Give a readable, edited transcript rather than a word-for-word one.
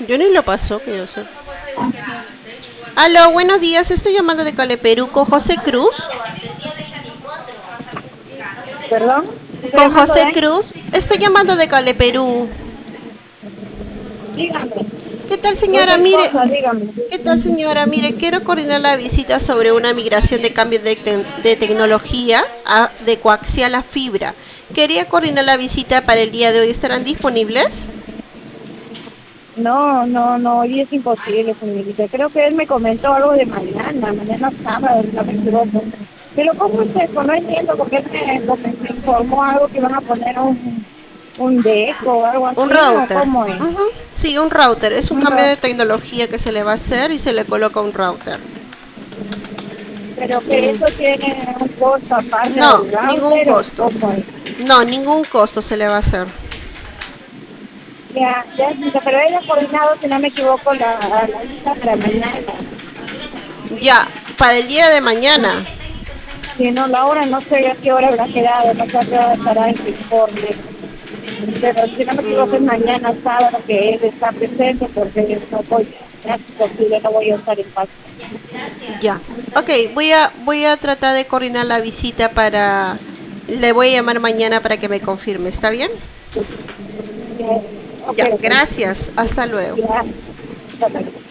Yo ni lo pasó, que yo sé. Aló, buenos días. Estoy llamando de Cale, Perú con José Cruz. Perdón, estoy Con llamando José de... Cruz. Estoy llamando de Cale, Perú. Dígame, ¿Qué tal, soy su señora? Mire, esposa, dígame. ¿qué tal, señora? Mire, quiero coordinar la visita sobre una migración de cambio de tecnología de coaxial a fibra. Quería coordinar la visita para el día de hoy. ¿Estarán disponibles? No, no, no, hoy es imposible, señorita. Creo que él me comentó algo de mañana sábado, si no me equivoco. Pero ¿cómo es eso? No entiendo, porque él me informó algo que iban a poner un deco o algo Un así, ¿o router. cómo es? Ujú. Sí, un router. Es un Un cambio ro- de tecnología que se le va a hacer y se le coloca un router. Pero que Mm, eso tiene un costo aparte No, del ningún router, ¿o costo. cómo es? No, ningún costo se le va a hacer. Ya, ya, pero él ha coordinado, si no me equivoco, la lista para mañana. Ya, para el día de mañana. Si no, la hora no sé a qué hora habrá quedado, no sé a qué hora estará en su informe. Pero si no me equivoco es Mm, mañana sábado que él está presente porque no voy, es posible, no voy a estar en paz. ya. Ok, voy a tratar de coordinar la visita para... Le voy a llamar mañana para que me confirme. ¿Está bien? Ya, ok, Ya, ok. gracias. Hasta luego. Ya, hasta luego.